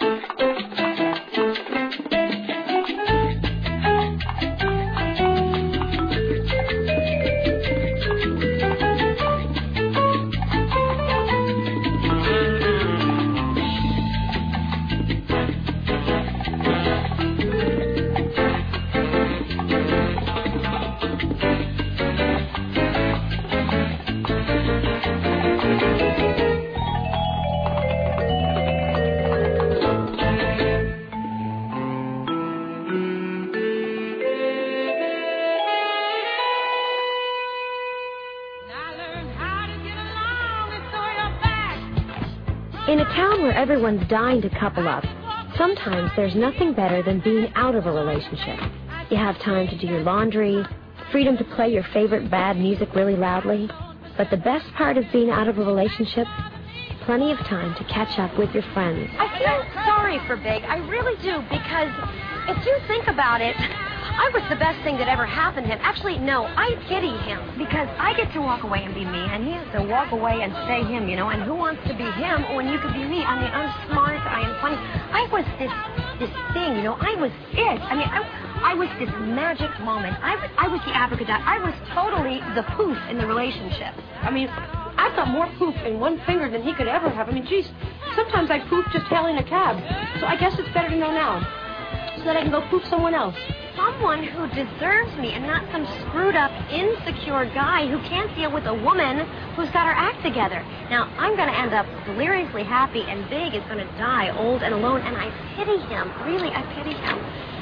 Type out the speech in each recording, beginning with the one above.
In a town where everyone's dying to couple up, sometimes there's nothing better than being out of a relationship. You have time to do your laundry, freedom to play your favorite bad music really loudly. But the best part of being out of a relationship, plenty of time to catch up with your friends. I feel sorry for Big. I really do, because if you think about it, I was the best thing that ever happened to him. Actually, no, I pity him, because I get to walk away and be me, and he has to walk away and stay him, you know, and who wants to be him when you could be me? I mean, I'm smart, I am funny. I was this thing, you know, I was it. I mean, I was this magic moment. I was the abracadabra. I was totally the poof in the relationship. I mean, I've got more poof in one finger than he could ever have. I mean, geez, sometimes I poof just hailing a cab. So I guess it's better to know now, so that I can go poof someone else. Someone who deserves me, and not some screwed-up, insecure guy who can't deal with a woman who's got her act together. Now, I'm going to end up deliriously happy, and Big is going to die old and alone, and I pity him. Really, I pity him.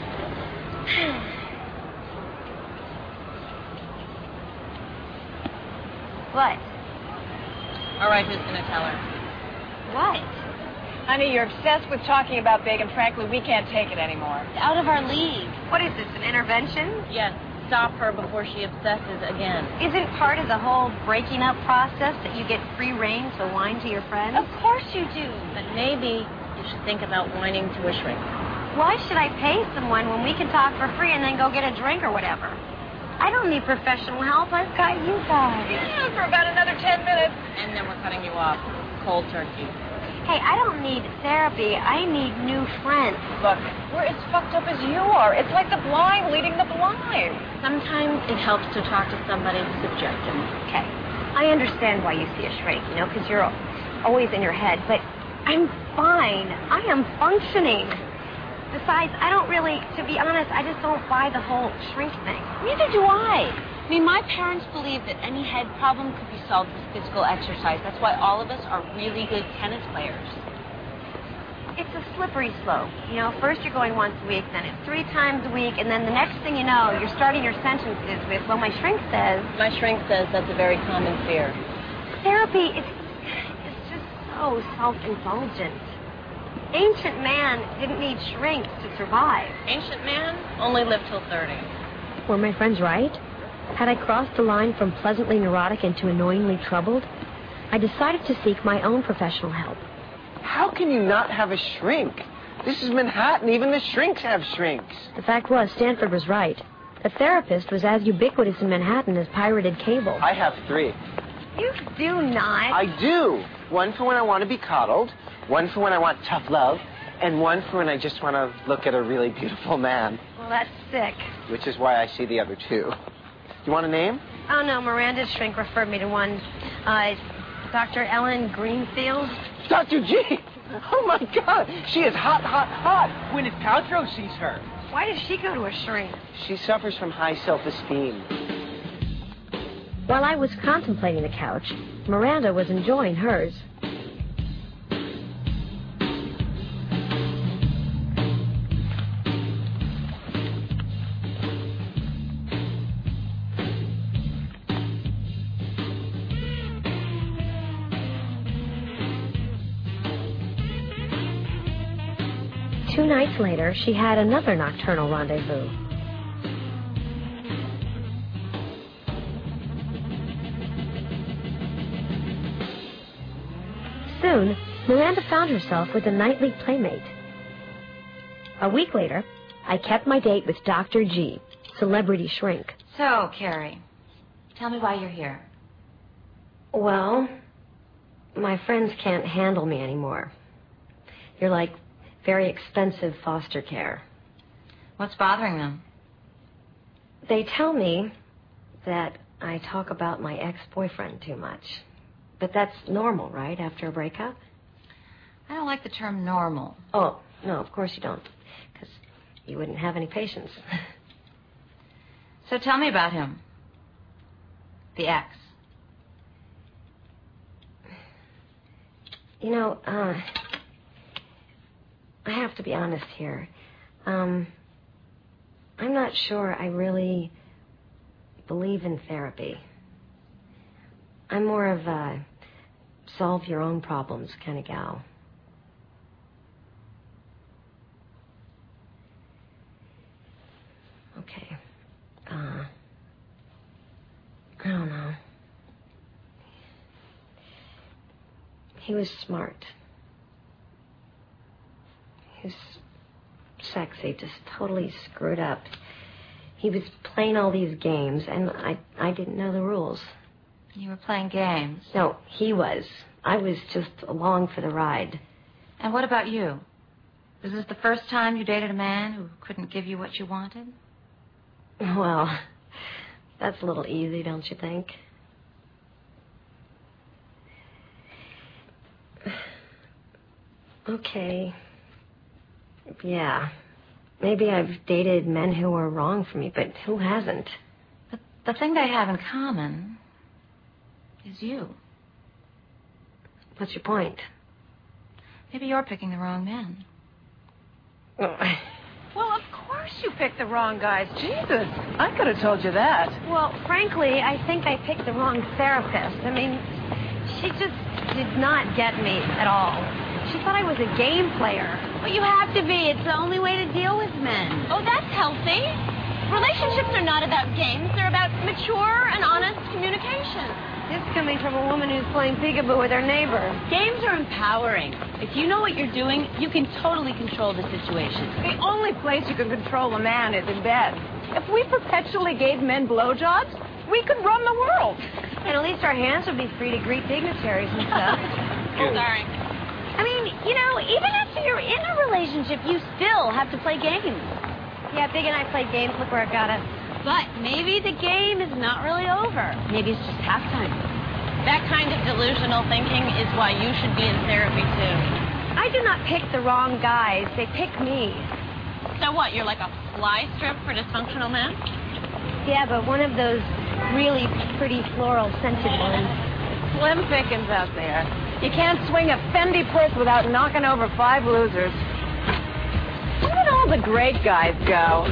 What? All right, who's going to tell her? What? Honey, you're obsessed with talking about Big, and frankly, we can't take it anymore. It's out of our league. What is this, an intervention? Yes, stop her before she obsesses again. Isn't part of the whole breaking up process that you get free rein to whine to your friends? Of course you do. But maybe you should think about whining to a shrink. Why should I pay someone when we can talk for free and then go get a drink or whatever? I don't need professional help. I've got you guys. Yeah, for about another 10 minutes. And then we're cutting you off. Cold turkey. Hey, I don't need therapy. I need new friends. Look, we're as fucked up as you are. It's like the blind leading the blind. Sometimes it helps to talk to somebody who's objective. Okay. I understand why you see a shrink, you know, because you're always in your head. But I'm fine. I am functioning. Besides, I don't really, to be honest, I just don't buy the whole shrink thing. Neither do I. I mean, my parents believe that any head problem could be solved with physical exercise. That's why all of us are really good tennis players. It's a slippery slope. You know, first you're going once a week, then it's 3 times a week, and then the next thing you know, you're starting your sentences with, well, my shrink says... My shrink says that's a very common fear. Therapy, it's just so self-indulgent. Ancient man didn't need shrinks to survive. Ancient man only lived till 30. Were my friends right? Had I crossed the line from pleasantly neurotic into annoyingly troubled? I decided to seek my own professional help. How can you not have a shrink? This is Manhattan. Even the shrinks have shrinks. The fact was, Stanford was right. A therapist was as ubiquitous in Manhattan as pirated cable. I have 3. You do not. I do. One for when I want to be coddled, one for when I want tough love, and one for when I just want to look at a really beautiful man. Well, that's sick. Which is why I see the other 2. You want a name? Oh, no, Miranda's shrink referred me to one. Dr. Ellen Greenfield. Dr. G! Oh, my God! She is hot, hot, hot! Gwyneth Paltrow sees her. Why does she go to a shrink? She suffers from high self-esteem. While I was contemplating the couch, Miranda was enjoying hers. Two nights later, she had another nocturnal rendezvous. Soon, Miranda found herself with a nightly playmate. A week later, I kept my date with Dr. G, celebrity shrink. So, Carrie, tell me why you're here. Well, my friends can't handle me anymore. You're like very expensive foster care. What's bothering them? They tell me that I talk about my ex-boyfriend too much. But that's normal, right, after a breakup? I don't like the term normal. Oh, no, of course you don't. Because you wouldn't have any patience. So tell me about him. The ex. You know, I have to be honest here. I'm not sure I really believe in therapy. I'm more of a solve your own problems kind of gal. Okay. I don't know. He was smart. He was sexy, just totally screwed up. He was playing all these games, and I didn't know the rules. You were playing games? No, he was. I was just along for the ride. And what about you? Was this the first time you dated a man who couldn't give you what you wanted? Well, that's a little easy, don't you think? Okay. Yeah. Maybe I've dated men who were wrong for me, but who hasn't? But the thing they have in common is you. What's your point? Maybe you're picking the wrong men. Oh, Well, of course you picked the wrong guys. Jesus, I could have told you that. Well, frankly, I think I picked the wrong therapist. I mean, she just did not get me at all. She thought I was a game player. Well, you have to be. It's the only way to deal with men. Oh, that's healthy. Relationships are not about games. They're about mature and honest communication. This coming from a woman who's playing peekaboo with her neighbor. Games are empowering. If you know what you're doing, you can totally control the situation. The only place you can control a man is in bed. If we perpetually gave men blowjobs, we could run the world. And at least our hands would be free to greet dignitaries and stuff. Sorry. I mean, you know, even after you're in a relationship, you still have to play games. Yeah, Big and I played games. Look where it got us. But maybe the game is not really over. Maybe it's just halftime. That kind of delusional thinking is why you should be in therapy, too. I do not pick the wrong guys. They pick me. So what, you're like a fly strip for dysfunctional men? Yeah, but one of those really pretty floral scented ones. Slim pickings out there. You can't swing a Fendi purse without knocking over 5 losers. Where did all the great guys go?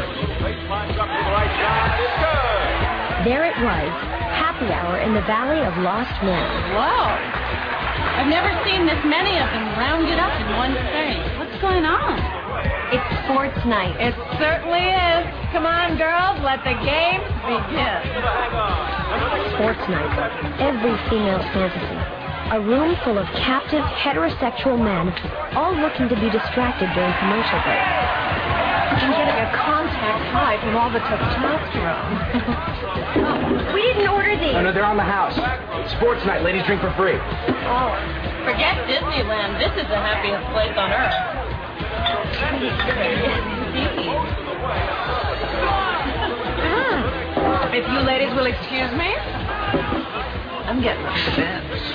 There it was, happy hour in the Valley of Lost Men. Whoa. I've never seen this many of them rounded up in one space. What's going on? It's sports night. It certainly is. Come on, girls, let the game begin. Sports night. Every female's fantasy. A room full of captive heterosexual men, all looking to be distracted during commercial breaks. I'm getting a contact high from all the testosterone. We didn't order these. Oh, no, they're on the house. Sports night. Ladies drink for free. Oh, forget Disneyland. This is the happiest place on earth. If you ladies will excuse me, I'm getting a sense.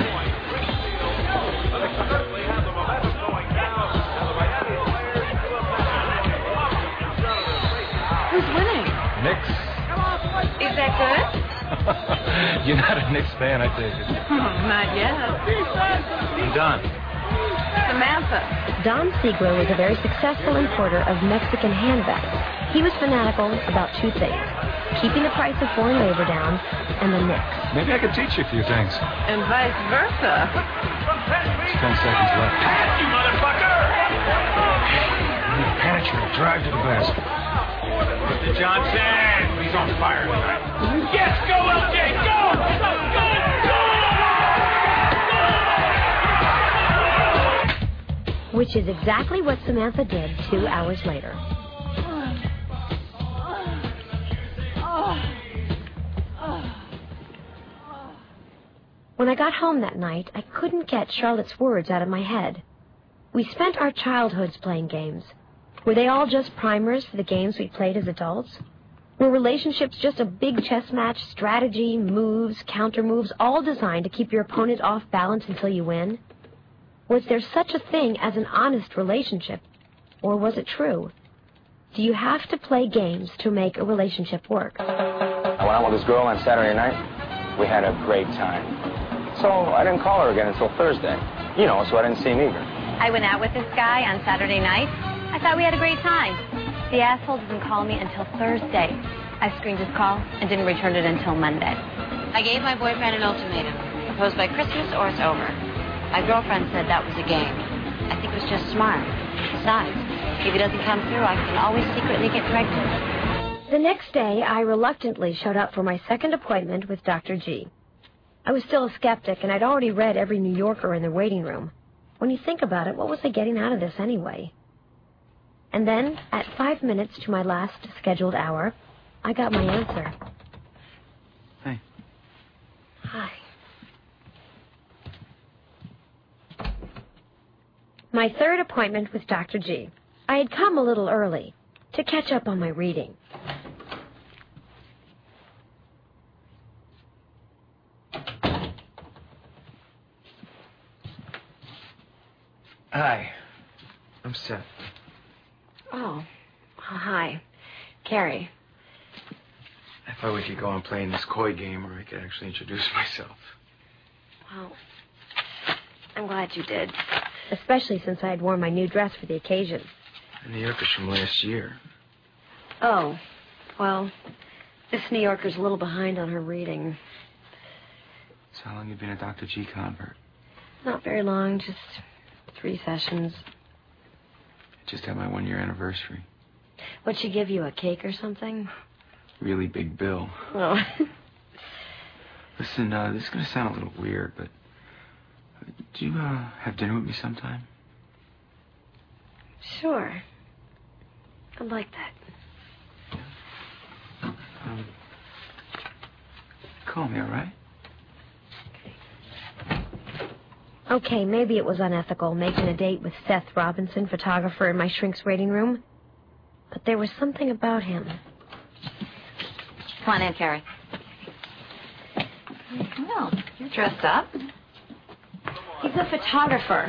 Who's winning? Knicks. Is that good? You're not a Knicks fan, I take it. Not yet. I'm done. Samantha. Don Ziegler was a very successful importer of Mexican handbags. He was fanatical about two things: keeping the price of foreign labor down and the Knicks. Maybe I could teach you a few things. And vice versa. It's 10 seconds left. Pass, you motherfucker! You penetrate, drive to the basket. Mr. Johnson, he's on fire tonight. Yes, go, LJ, go! Go! Which is exactly what Samantha did 2 hours later. When I got home that night, I couldn't get Charlotte's words out of my head. We spent our childhoods playing games. Were they all just primers for the games we played as adults? Were relationships just a big chess match, strategy, moves, counter moves, all designed to keep your opponent off balance until you win? Was there such a thing as an honest relationship? Or was it true? Do you have to play games to make a relationship work? I went out with this girl on Saturday night. We had a great time. So I didn't call her again until Thursday. You know, so I didn't seem eager. I went out with this guy on Saturday night. I thought we had a great time. The asshole doesn't call me until Thursday. I screened his call and didn't return it until Monday. I gave my boyfriend an ultimatum. Propose by Christmas or it's over. My girlfriend said that was a game. I think it was just smart. Besides, if he doesn't come through, I can always secretly get pregnant. The next day, I reluctantly showed up for my second appointment with Dr. G. I was still a skeptic, and I'd already read every New Yorker in the waiting room. When you think about it, what was I getting out of this anyway? And then, at 5 minutes to my last scheduled hour, I got my answer. Hey. Hi. My third appointment with Dr. G. I had come a little early to catch up on my reading. Hi. I'm Seth. Oh, hi. Carrie. I thought we could go on playing this koi game where I could actually introduce myself. Well, I'm glad you did. Especially since I had worn my new dress for the occasion. The New Yorker's from last year. Oh, well, this New Yorker's a little behind on her reading. So how long have you been a Dr. G convert? Not very long, just 3 sessions. I just had my 1-year anniversary. What'd she give you, a cake or something? Really big bill. Oh. Listen, this is going to sound a little weird, but do you have dinner with me sometime? Sure. I'd like that. Call me, all right? Okay, maybe it was unethical making a date with Seth Robinson, photographer, in my shrink's waiting room. But there was something about him. Come on in, Carrie. Well, you're dressed up. He's a photographer.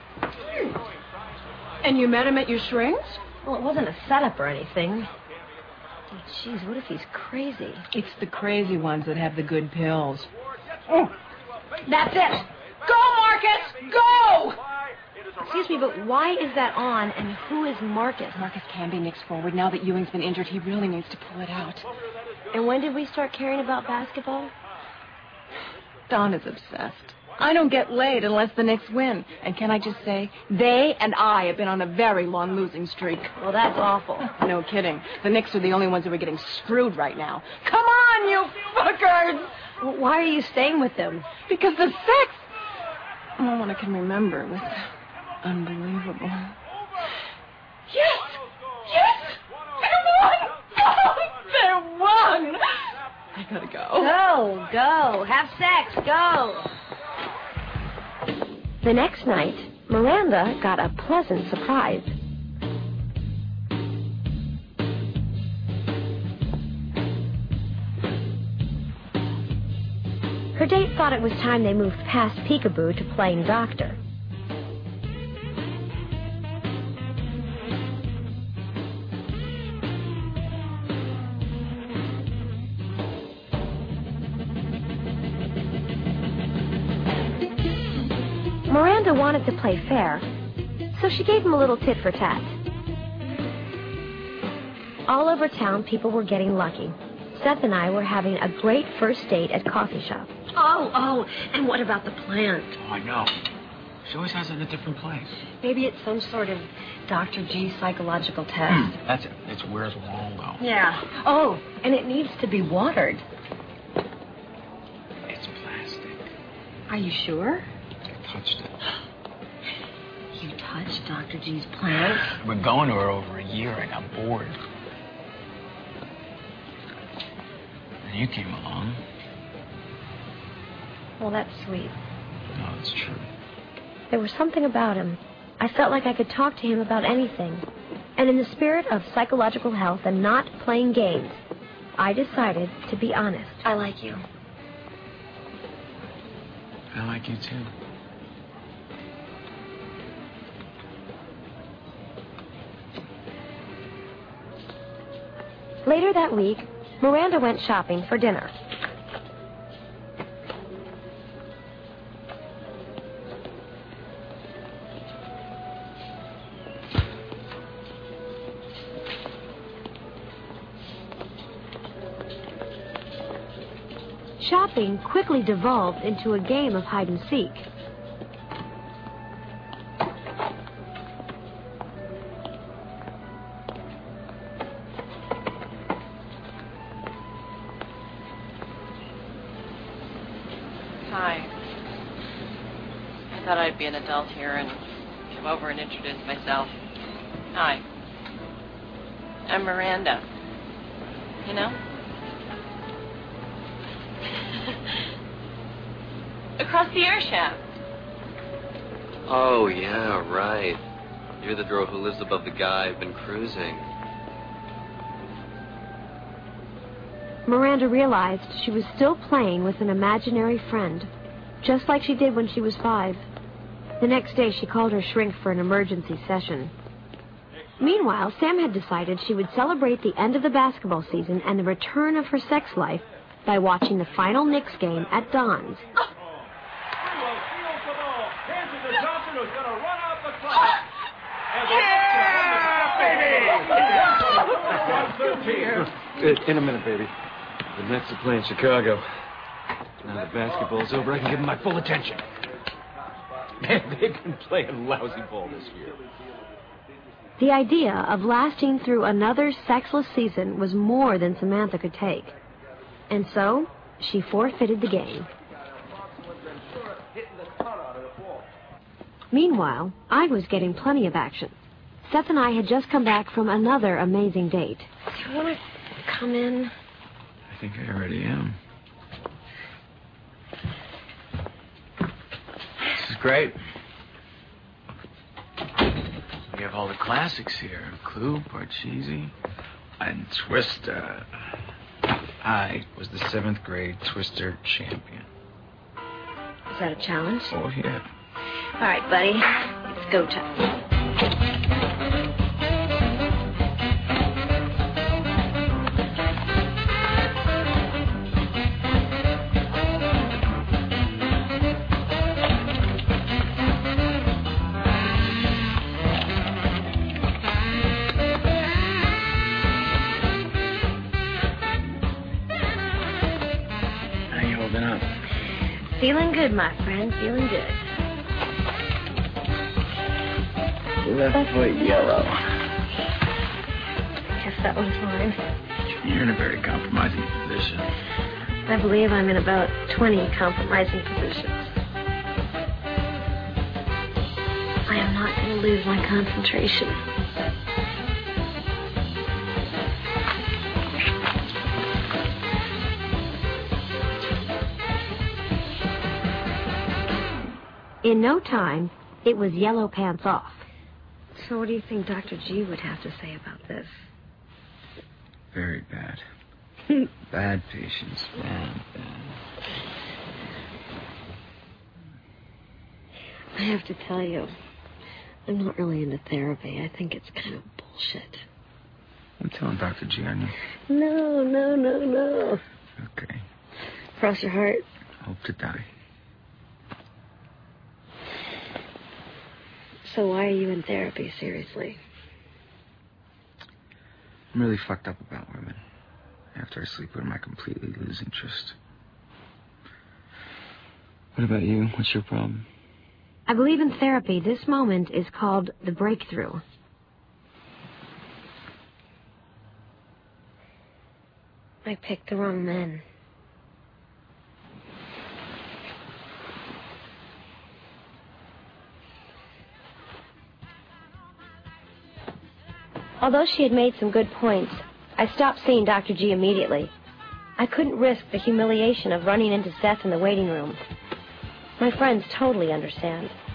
And you met him at your shrinks? Well, it wasn't a setup or anything. Oh, jeez, what if he's crazy? It's the crazy ones that have the good pills. Oh, that's it. Go, Marcus! Go! Excuse me, but why is that on, and who is Marcus? Marcus can be Nick's forward. Now that Ewing's been injured, he really needs to pull it out. And when did we start caring about basketball? Don is obsessed. I don't get laid unless the Knicks win. And can I just say, they and I have been on a very long losing streak. Well, that's awful. No kidding. The Knicks are the only ones who are getting screwed right now. Come on, you fuckers! Well, why are you staying with them? Because the sex... All one I can remember was unbelievable. Yes! Yes! They won! Oh, they won! I gotta go. Go. Have sex. Go. The next night, Miranda got a pleasant surprise. Her date thought it was time they moved past peekaboo to playing doctor. Miranda wanted to play fair, so she gave him a little tit for tat. All over town, people were getting lucky. Seth and I were having a great first date at coffee shop. Oh, and what about the plant? Oh, I know. She always has it in a different place. Maybe it's some sort of Dr. G psychological test. That's it. It's where's Longo. Yeah. Oh, and it needs to be watered. It's plastic. Are you sure? I touched it. You touched Dr. G's plant? I've been going to her over a year. I got bored. And you came along. Well, that's sweet. No, it's true. There was something about him. I felt like I could talk to him about anything. And in the spirit of psychological health and not playing games, I decided to be honest. I like you. I like you too. Later that week, Miranda went shopping for dinner. Shopping quickly devolved into a game of hide and seek. Hi. I thought I'd be an adult here and come over and introduce myself. Hi. I'm Miranda. You know? Across the air shaft. Oh, yeah, right. You're the girl who lives above the guy I've been cruising. Miranda realized she was still playing with an imaginary friend, just like she did when she was 5. The next day, she called her shrink for an emergency session. Meanwhile, Sam had decided she would celebrate the end of the basketball season and the return of her sex life by watching the final Knicks game at Don's. In a minute, baby. The Mets are playing Chicago. Now the basketball's over, I can give them my full attention. Man, they've been playing lousy ball this year. The idea of lasting through another sexless season was more than Samantha could take. And so, she forfeited the game. Meanwhile, I was getting plenty of action. Seth and I had just come back from another amazing date. Do you want to come in? I think I already am. This is great. We have all the classics here. Clue, Parcheesi, and Twister. I was the 7th grade Twister champion. Is that a challenge? Oh, yeah. All right, buddy. It's go time. Feeling good, my friend. Feeling good. Left foot yellow. Guess that one's mine. You're in a very compromising position. I believe I'm in about 20 compromising positions. I am not going to lose my concentration. In no time, it was yellow pants off. So what do you think Dr. G would have to say about this? Very bad. Bad patients. Bad. I have to tell you, I'm not really into therapy. I think it's kind of bullshit. I'm telling Dr. G on you. No. Okay. Cross your heart. Hope to die. So why are you in therapy, seriously? I'm really fucked up about women. After I sleep with them, I completely lose interest. What about you? What's your problem? I believe in therapy. This moment is called the breakthrough. I picked the wrong men. Although she had made some good points, I stopped seeing Dr. G immediately. I couldn't risk the humiliation of running into Seth in the waiting room. My friends totally understand.